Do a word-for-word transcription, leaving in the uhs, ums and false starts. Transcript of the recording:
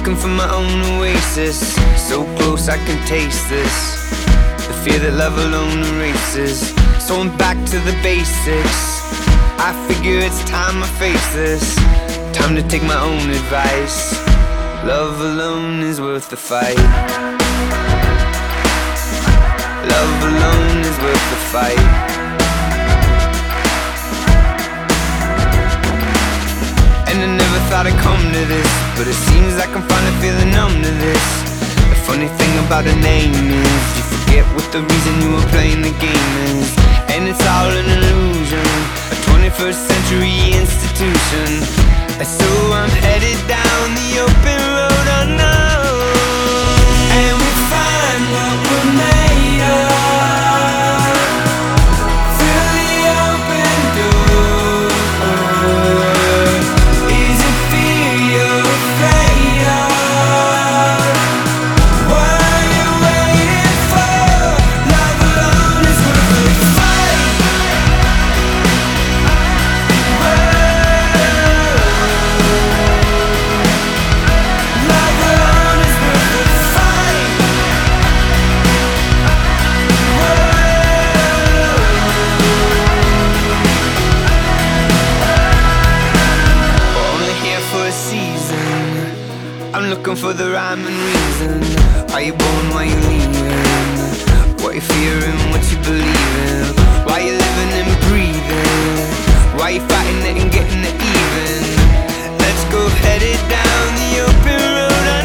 looking for my own oasis, so close I can taste this, the fear that love alone erases. So I'm back to the basics, I figure it's time I face this, time to take my own advice. Love alone is worth the fight. Love alone is worth the fight. And I never thought I'd come to this, but it seems like I'm finally feeling numb to this. The funny thing about a name is you forget what the reason you were playing the game is. And it's all an illusion, a twenty-first century institution. And so I'm headed down the open road unknown, and we find what we're made of through the open door. Is it fear you're afraid of? What are you waiting for? Love alone is worth the fight. Love alone is worth the fight. We're only here for a season, I'm looking for the rhyme and reason. Are you born, why you leaving? What you fearing, what you believing? Why you living and breathing? Why you fighting it and getting it even? Let's go headed down the open road.